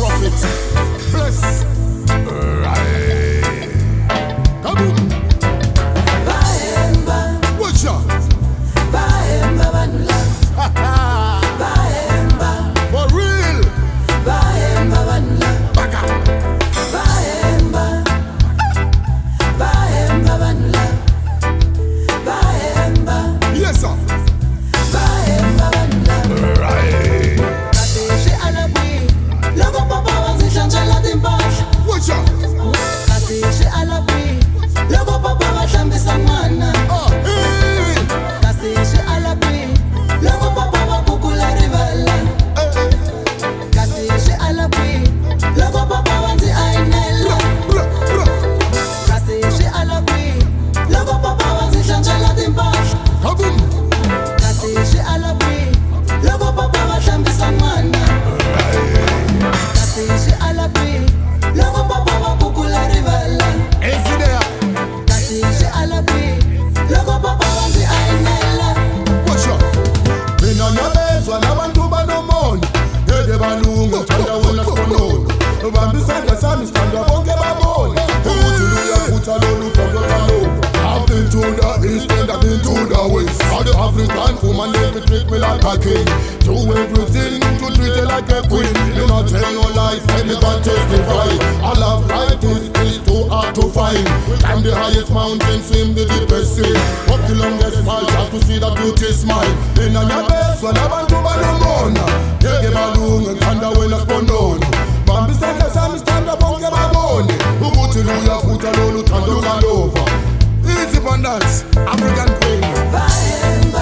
profit. Bless. Right. Kaboom. Bahemba, Watch out. bahemba banula. Bahemba, For real. bahemba banula. Baka. Bahemba, bahemba banula. Bahemba, Yes, sir. bahemba banula. Right. Kasishi alaphi, loko papa wazihlanjela timpahla. Watch out. Kasishi alaphi, loko papa wahlambisa n'wana. Hey. Kasishi alaphi, loko papa wakukula rivala. Kasishi alaphi, loko papa wanzi ayinela. Bra, bra. Kasishi alaphi, loko papa wazihlanjela timpahla. Kaboom. Kasishi alaphi, loko papa wahlambisa n'wana. Kasishi alaphi, loko papa wakukula rivala. Easy there. Kasishi alaphi, loko papa wanzi ayinela. Watch out. Mina nyabezwa nabantu banomona yede balunga thanda wena sikonona ubamba isandla sami sithanda bonke babone ukuthi luyafutha lolu dolo lalo. I've been to the east and I've been to the west. All the African woman they can treat me like a king. Do everything to treat her like a queen. You not tell no lies, and you can testify. I love right is too hard to find. Climb the highest mountain, swim the deepest sea. Walk the longest mile just to see that beauty smile. Mina nyabezwa nabantu banomona yede balunga thanda wena sikonona ubamba isandla sami sithanda bonke babone ukuthi luyafutha lolu thando kalova. Easy on that. African queen. Bahemba,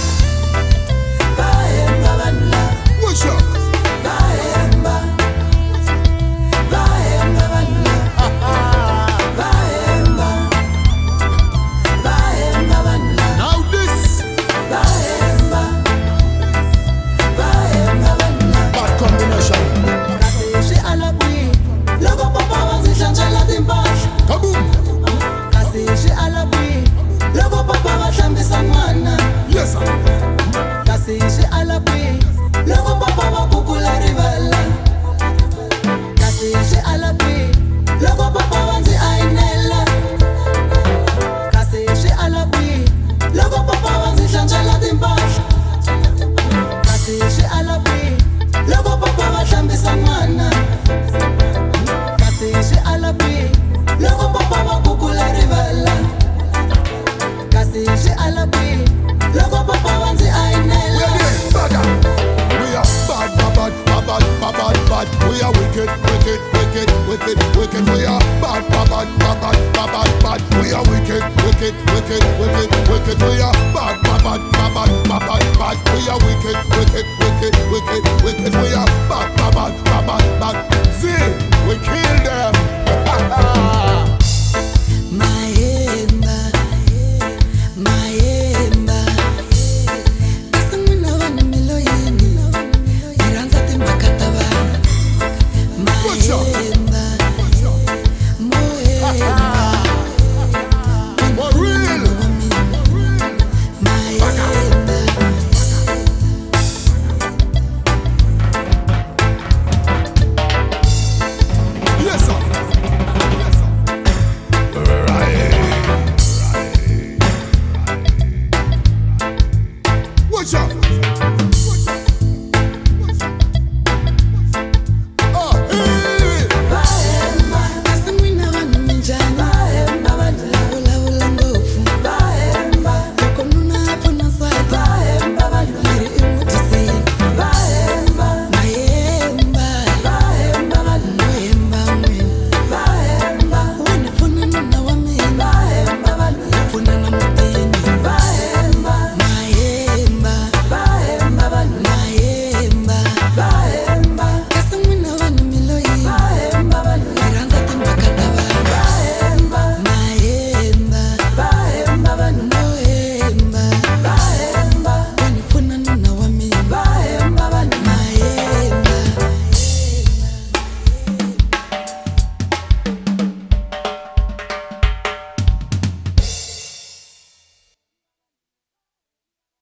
bahemba banula. Watch out. Bahemba, bahemba banula. Bahemba, bahemba banula. Now this Bahemba, bahemba banula. bad combination. Kasishi alaphi, loko papa wazihlanjela timpahla. Kaboom. Kasishi alaphi, loko papa wahlambisa n'wana. Yes, sir. Kasishi alaphi, loko papa wakukula rivala. Kasishi alaphi, loko papa wanzi ayinela. Kasishi alaphi, loko papa wazihlanjela timpahla. Kasishi alaphi, loko papa wahlambisa n'wana. Kasishi alaphi, loko papa wakukula rivala. Kasishi alaphi, loko papa wanzi We ayinela. are getting badder. We are bad, bad, bad, bad, bad, bad, bad. We are wicked, wicked, wicked, wicked, wicked. We are bad, bad, bad, bad, bad, bad, bad. We are wicked, wicked, wicked, wicked, wicked. We are bad, bad, bad, bad, bad, bad, bad. We are wicked, wicked, wicked, wicked, wicked. We are bad, bad, bad, bad, bad,